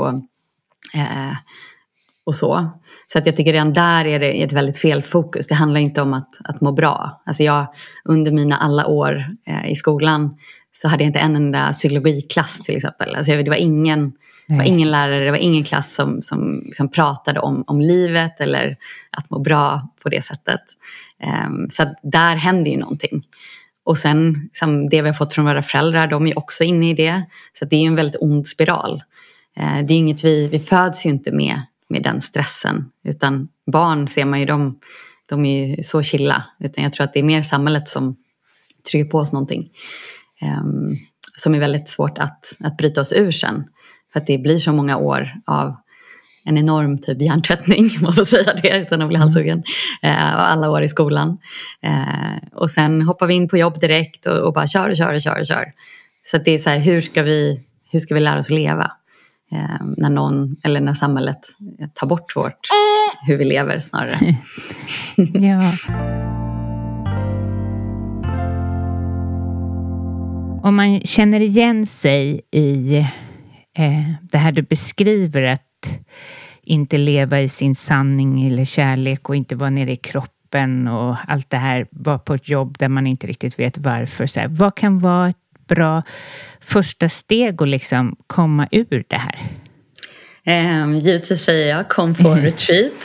och så. Så att jag tycker redan där är det ett väldigt fel fokus. Det handlar inte om att må bra. Alltså jag under mina alla år i skolan så hade jag inte en enda psykologiklass till exempel. Alltså det var ingen lärare, det var ingen klass som pratade om livet eller att må bra på det sättet. Så att där händer ju någonting. Och sen det vi har fått från våra föräldrar, de är också inne i det. Så det är en väldigt ond spiral. Det är inget vi föds ju inte med den stressen. Utan barn ser man ju, de är ju så chilla. Utan jag tror att det är mer samhället som trycker på oss någonting. Som är väldigt svårt att bryta oss ur sen. För att det blir så många år av en enorm typ hjärntvättning, man får säga det utan att bli halshuggen. Och alla år i skolan. Och sen hoppar vi in på jobb direkt och bara kör. Så att det är så här, hur ska vi lära oss leva? När någon, eller när samhället tar bort hur vi lever snarare. Ja. Om man känner igen sig i det här du beskriver, att inte leva i sin sanning eller kärlek och inte vara nere i kroppen och allt det här, vara på ett jobb där man inte riktigt vet varför. Så här, vad kan vara ett bra första steg att liksom komma ur det här? Givetvis säger jag kom på retreat.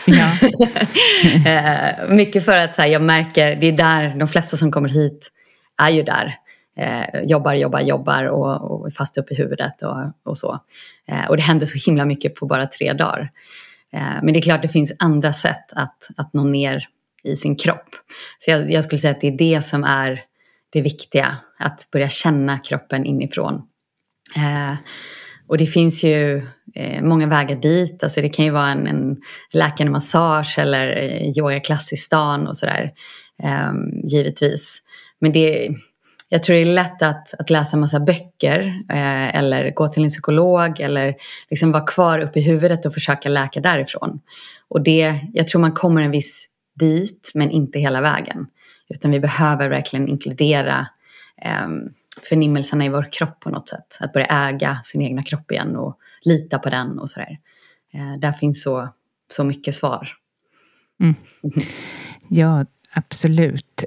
Mycket för att så här, jag märker, det är där de flesta som kommer hit är ju där. Jobbar och är fast upp i huvudet och så. Och det händer så himla mycket på bara 3 dagar. Men det är klart det finns andra sätt att nå ner i sin kropp. Så jag skulle säga att det är det som är det viktiga. Att börja känna kroppen inifrån. Och det finns ju många vägar dit. Alltså det kan ju vara en läkande massage eller yogaklass i stan och sådär. Givetvis. Men jag tror det är lätt att läsa en massa böcker eller gå till en psykolog eller liksom vara kvar uppe i huvudet och försöka läka därifrån. Och jag tror man kommer en viss bit men inte hela vägen. Utan vi behöver verkligen inkludera förnimmelserna i vår kropp på något sätt. Att börja äga sin egna kropp igen och lita på den och sådär. Där finns så mycket svar. Mm. Ja, absolut.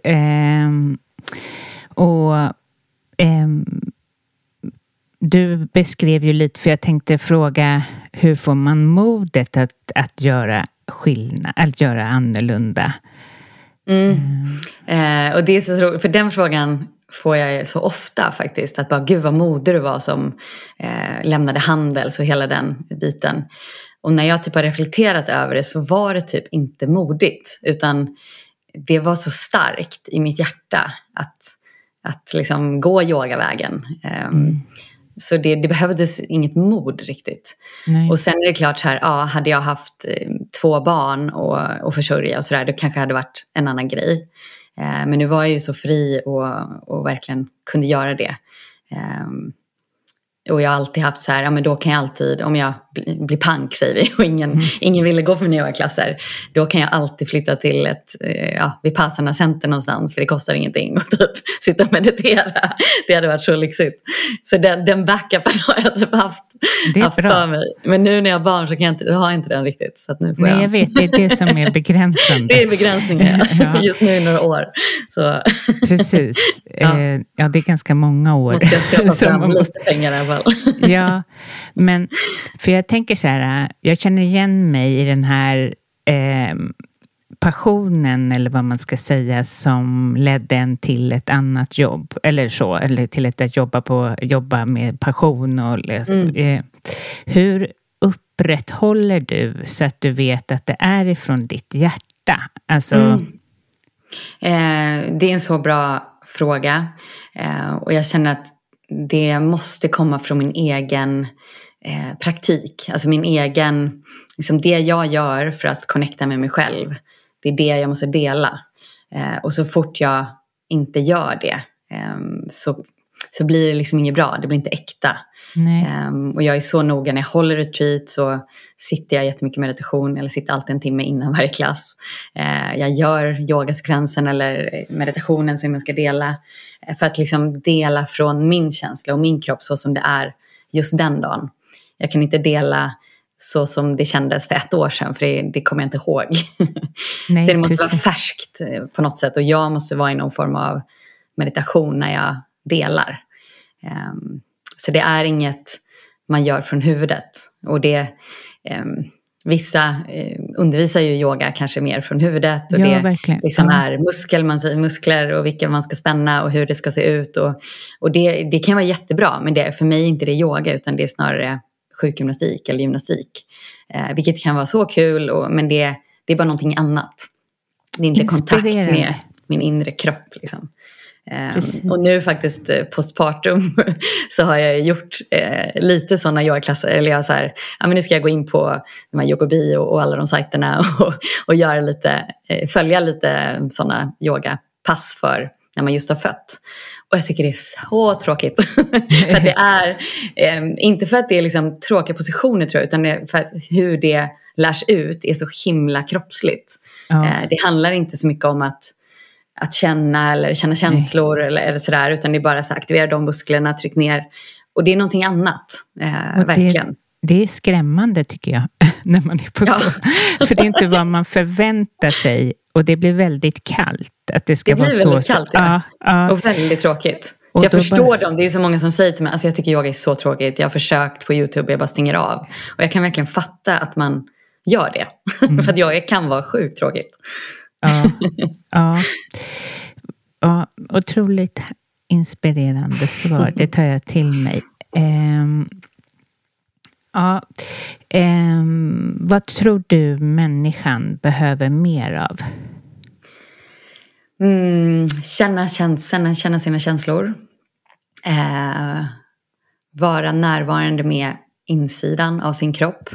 Du beskrev ju lite, för jag tänkte fråga, hur får man modet att göra skillnad, att göra annorlunda? Och det är så roligt, för den frågan får jag så ofta faktiskt, att bara gud vad modig du var som lämnade Handels och hela den biten. Och när jag typ har reflekterat över det så var det typ inte modigt, utan det var så starkt i mitt hjärta att liksom gå yogavägen. Så det behövdes inget mod riktigt. Nej. Och sen är det klart så här, hade jag haft 2 barn och försörja och sådär, då kanske hade varit en annan grej. Men nu var jag ju så fri och verkligen kunde göra det. Och jag har alltid haft så här, men då kan jag alltid, om jag blir pank säger vi, och ingen ville gå på mina yogaklasser, då kan jag alltid flytta till ett Vipassana center någonstans, för det kostar ingenting, och typ sitta och meditera. Det hade varit så lyxigt. Så den backupen har jag typ haft för mig. Men nu när jag har barn så har jag inte den riktigt. Så att nu får jag vet, det är det som är begränsande. Det är begränsningen, ja. Just nu i några år. Så. Precis. Ja, det är ganska många år. Måste jag skapa fram lite pengar i alla fall. Ja, men för jag tänker så här, jag känner igen mig i den här passionen, eller vad man ska säga, som ledde en till ett annat jobb eller till att jobba med passion och hur upprätthåller du så att du vet att det är ifrån ditt hjärta? Alltså det är en så bra fråga, och jag känner att det måste komma från min egen praktik. Alltså min egen, liksom det jag gör för att connecta med mig själv. Det är det jag måste dela. Och så fort jag inte gör det så blir det liksom inget bra. Det blir inte äkta. Och jag är så noga när jag håller retreat, så sitter jag jättemycket meditation, eller sitter alltid en timme innan varje klass. Jag gör yogasekvensen eller meditationen som jag ska dela, för att liksom dela från min känsla och min kropp så som det är just den dagen. Jag kan inte dela så som det kändes för 1 år sedan, för det kommer jag inte ihåg. Nej, så det måste vara färskt på något sätt, och jag måste vara i någon form av meditation när jag delar. Så det är inget man gör från huvudet. Och Vissa undervisar ju yoga kanske mer från huvudet. Och ja, det verkligen. liksom är man säger muskler och vilka man ska spänna och hur det ska se ut. Och det kan vara jättebra, men för mig är inte det yoga, utan det är snarare sjukgymnastik eller gymnastik. Vilket kan vara så kul, men det är bara någonting annat. Det är inte kontakt med min inre kropp liksom. Och nu faktiskt postpartum så har jag gjort lite sådana yogaklasser. Eller jag så här, men nu ska jag gå in på de här Yogobi och alla de sajterna och göra följa lite sådana yogapass för när man just har fött. Och jag tycker det är så tråkigt. För att det är, inte för att det är liksom tråkiga positioner tror jag, utan för hur det lärs ut är så himla kroppsligt. Det handlar inte så mycket om att känna eller känna känslor eller sådär, utan det är bara så aktivera de musklerna, tryck ner. Och det är någonting annat, verkligen. Det är skrämmande tycker jag, när man är på så. För det är inte vad man förväntar sig, och det blir väldigt kallt. Att det ska vara så. Det blir väldigt kallt, ja. Och väldigt tråkigt. Så jag förstår dem, det är så många som säger till mig, alltså jag tycker yoga är så tråkigt, jag har försökt på YouTube och jag bara stänger av. Och jag kan verkligen fatta att man gör det. För att yoga kan vara sjukt tråkigt. Ja, otroligt inspirerande svar. Det tar jag till mig. Vad tror du människan behöver mer av? Känna sina känslor. Vara närvarande med insidan av sin kropp.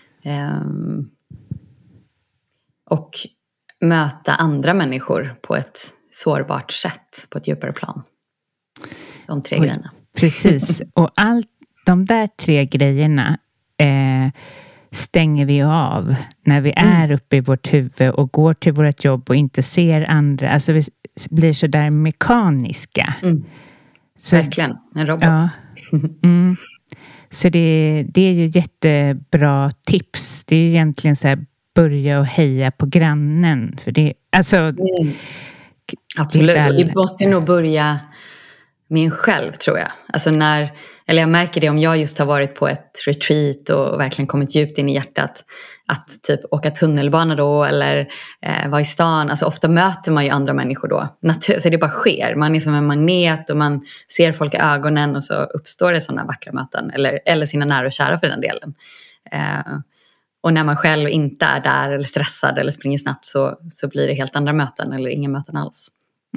Och möta andra människor på ett sårbart sätt, på ett djupare plan. De 3 grejerna. Precis, och de där 3 grejerna stänger vi av när vi är uppe i vårt huvud och går till vårt jobb och inte ser andra. Alltså vi blir så där mekaniska. Så, verkligen, en robot. Ja. Så det är ju jättebra tips. Det är ju egentligen så här, börja och heja på grannen. För det, alltså... Absolut, och det måste ju nog börja med en själv, tror jag. Alltså jag märker det om jag just har varit på ett retreat och verkligen kommit djupt in i hjärtat. Att typ åka tunnelbana då eller vara i stan. Alltså ofta möter man ju andra människor då. Så det bara sker. Man är som en magnet och man ser folk i ögonen och så uppstår det sådana vackra möten. Eller sina nära och kära för den delen. Och när man själv inte är där eller stressad eller springer snabbt så blir det helt andra möten eller inga möten alls.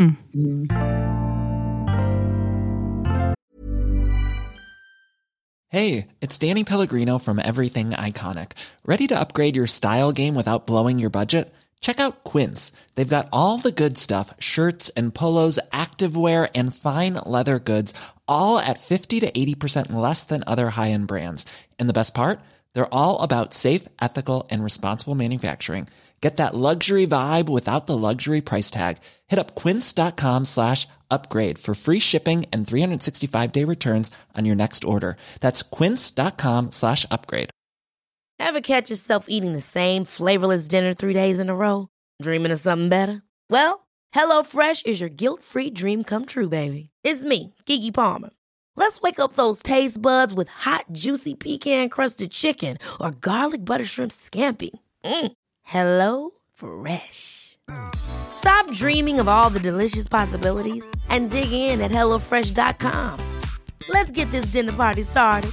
Hey, it's Danny Pellegrino from Everything Iconic. Ready to upgrade your style game without blowing your budget? Check out Quince. They've got all the good stuff, shirts and polos, activewear and fine leather goods, all at 50 to 80% less than other high-end brands. And the best part? They're all about safe, ethical, and responsible manufacturing. Get that luxury vibe without the luxury price tag. Hit up quince.com/upgrade for free shipping and 365-day returns on your next order. That's quince.com/upgrade. Ever catch yourself eating the same flavorless dinner 3 days in a row? Dreaming of something better? Well, HelloFresh is your guilt-free dream come true, baby. It's me, Keke Palmer. Let's wake up those taste buds with hot, juicy pecan-crusted chicken or garlic butter shrimp scampi. Hello Fresh. Stop dreaming of all the delicious possibilities and dig in at HelloFresh.com. Let's get this dinner party started.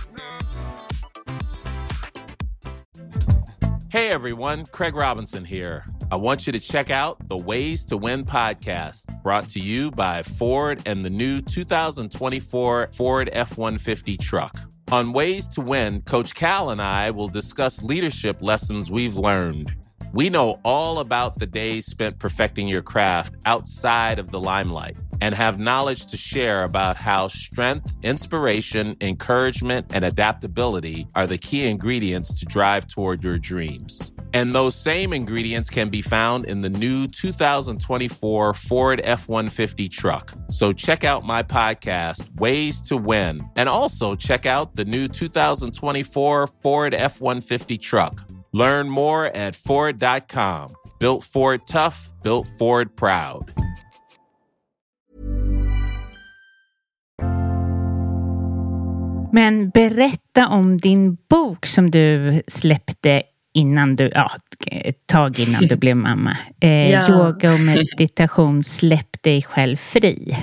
Hey everyone, Craig Robinson here. I want you to check out the Ways to Win podcast, brought to you by Ford and the new 2024 Ford F-150 truck. On Ways to Win, Coach Cal and I will discuss leadership lessons we've learned. We know all about the days spent perfecting your craft outside of the limelight and have knowledge to share about how strength, inspiration, encouragement, and adaptability are the key ingredients to drive toward your dreams. And those same ingredients can be found in the new 2024 Ford F-150 truck. So check out my podcast, Ways to Win, and also check out the new 2024 Ford F-150 truck. Learn more at Ford.com. Built Ford tough, built Ford proud. Men berätta om din bok som du släppte innan du, ett tag innan du blev mamma. Yoga och meditation, släpp dig själv fri.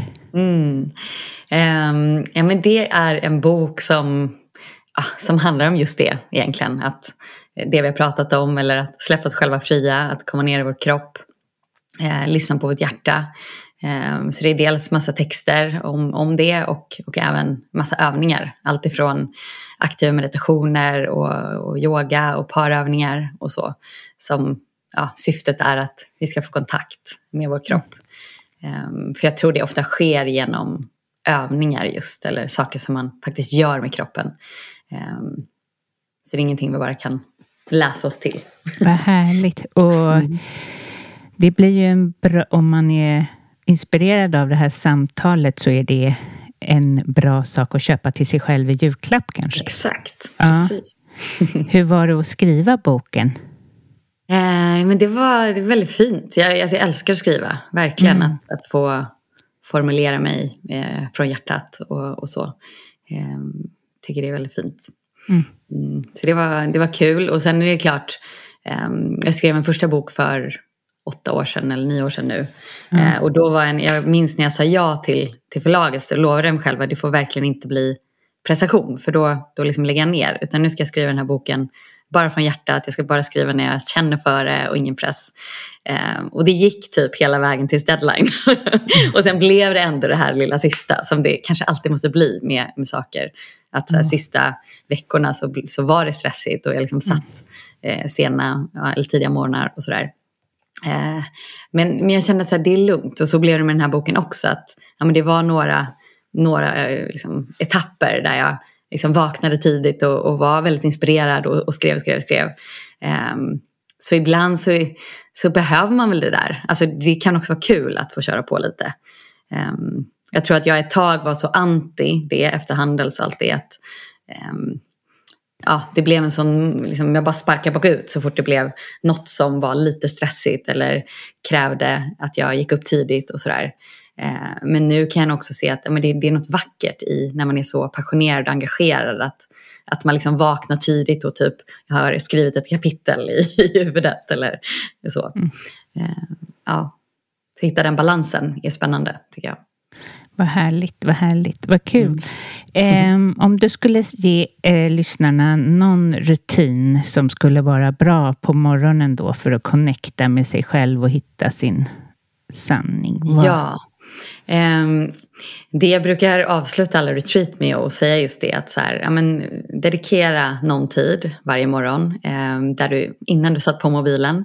Men det är en bok som handlar om just det egentligen. Att det vi har pratat om, eller att släppa oss själva fria, att komma ner i vår kropp, lyssna på vårt hjärta. Så det är dels massa texter om det och även massa övningar. Allt ifrån aktiva meditationer och yoga och parövningar och så. Som syftet är att vi ska få kontakt med vår kropp. För jag tror det ofta sker genom övningar just, eller saker som man faktiskt gör med kroppen. Så det är ingenting vi bara kan läsa oss till. Vad härligt. Och det blir ju om man är inspirerad av det här samtalet, så är det en bra sak att köpa till sig själv i julklapp kanske. Exakt, precis. Hur var det att skriva boken? Men det var väldigt fint. Jag älskar att skriva, verkligen. Att få formulera mig från hjärtat och så. Tycker det är väldigt fint. Så det var kul. Och sen är det klart, jag skrev en första bok för 8 år sedan eller 9 år sedan nu. Och då jag minns när jag sa ja till förlaget, så lovade jag mig själv att det får verkligen inte bli prestation, för då liksom lägger jag ner. Utan nu ska jag skriva den här boken bara från hjärtat. Jag ska bara skriva när jag känner för det och ingen press. Och det gick typ hela vägen till deadline. Och sen blev det ändå det här lilla sista, som det kanske alltid måste bli med saker. Att så här, sista veckorna så var det stressigt, och jag liksom satt sena eller tidiga morgnar och sådär. Men jag kände att så här, det är lugnt. Och så blev det med den här boken också, att men det var några liksom, etapper där jag liksom vaknade tidigt och var väldigt inspirerad och skrev. Så ibland så behöver man väl det där. Alltså det kan också vara kul att få köra på lite. Jag tror att jag ett tag var så anti det efter Handels och allt det, att det blev en sån, liksom, jag bara sparkade bakut så fort det blev något som var lite stressigt eller krävde att jag gick upp tidigt och sådär. Men nu kan jag också se att det är något vackert i när man är så passionerad och engagerad, att man liksom vaknar tidigt och typ har skrivit ett kapitel i huvudet eller så. Så hitta den balansen är spännande, tycker jag. Vad härligt, vad kul. Om du skulle ge lyssnarna någon rutin som skulle vara bra på morgonen då, för att connecta med sig själv och hitta sin sanning. Det jag brukar avsluta alla retreat med och säga just det, att så här, dedikera någon tid varje morgon där du, innan du satt på mobilen,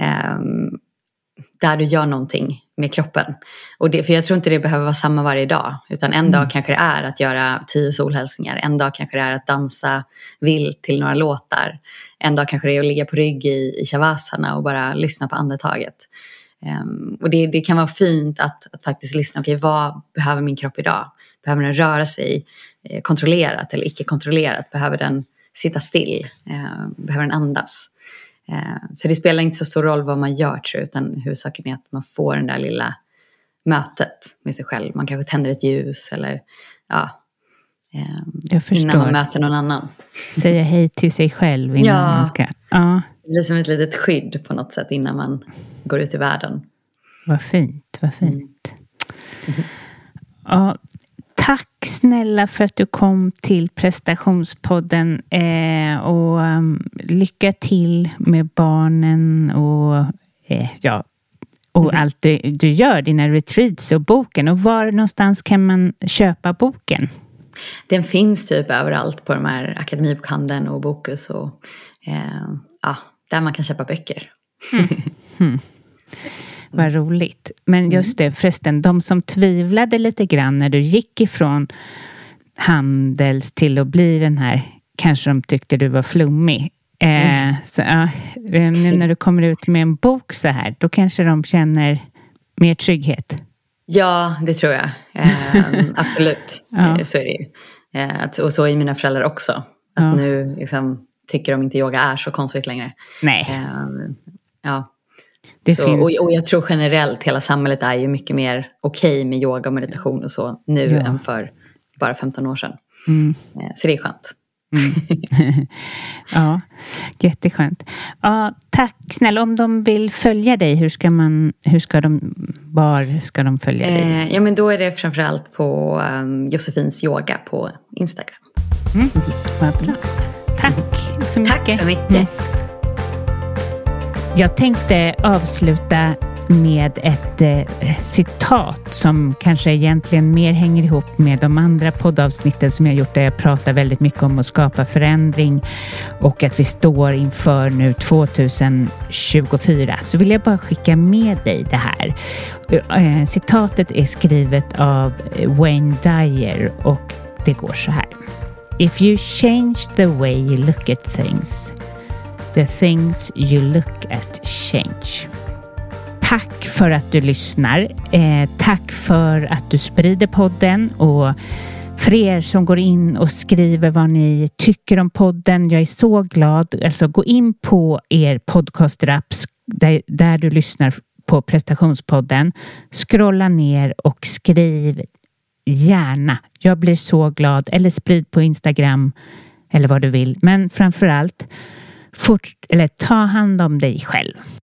där du gör någonting med kroppen. Och för jag tror inte det behöver vara samma varje dag, utan en dag kanske det är att göra 10 solhälsningar, en dag kanske det är att dansa vilt till några låtar, en dag kanske det är att ligga på rygg i shavasana och bara lyssna på andetaget. Och det kan vara fint att faktiskt lyssna. Okej, vad behöver min kropp idag? Behöver den röra sig kontrollerat eller icke kontrollerat? Behöver den sitta still? Behöver den andas? Så det spelar inte så stor roll vad man gör, tror jag, utan huvudsaken är att man får den där lilla mötet med sig själv. Man kanske tänder ett ljus eller innan man möter någon annan. Säga hej till sig själv innan man ska. Det blir som ett litet skydd på något sätt innan man går ut i världen. Vad fint. Tack snälla för att du kom till prestationspodden, och lycka till med barnen och allt du gör, dina retreats och boken. Och var någonstans kan man köpa boken? Den finns typ överallt på de här Akademibokhandeln och Bokus och där man kan köpa böcker. Vad roligt. Men just det, förresten, de som tvivlade lite grann när du gick ifrån Handels till att bli den här, kanske de tyckte du var flummig. Nu när du kommer ut med en bok så här, då kanske de känner mer trygghet. Ja, det tror jag. Absolut. Så är det ju. Och så är mina föräldrar också. Att nu liksom, tycker de inte yoga är så konstigt längre. Nej. Det finns. Och jag tror generellt hela samhället är ju mycket mer okej med yoga och meditation och så nu än för bara 15 år sedan. Så det är skönt. Ja, jätteskönt. Ja, tack snälla. Om de vill följa dig, var ska de följa dig? Ja, men då är det framförallt på Josefins yoga på Instagram. Vad bra. Tack så mycket. Tack så mycket. Jag tänkte avsluta med ett citat som kanske egentligen mer hänger ihop med de andra poddavsnitten som jag gjort, där jag pratar väldigt mycket om att skapa förändring och att vi står inför nu 2024. Så vill jag bara skicka med dig det här. Citatet är skrivet av Wayne Dyer och det går så här. If you change the way you look at things, the things you look at change. Tack för att du lyssnar. Tack för att du sprider podden, och för er som går in och skriver vad ni tycker om podden. Jag är så glad. Alltså gå in på er podcaster-apps där du lyssnar på prestationspodden. Scrolla ner och skriv gärna. Jag blir så glad. Eller sprid på Instagram eller vad du vill. Men framförallt ta hand om dig själv.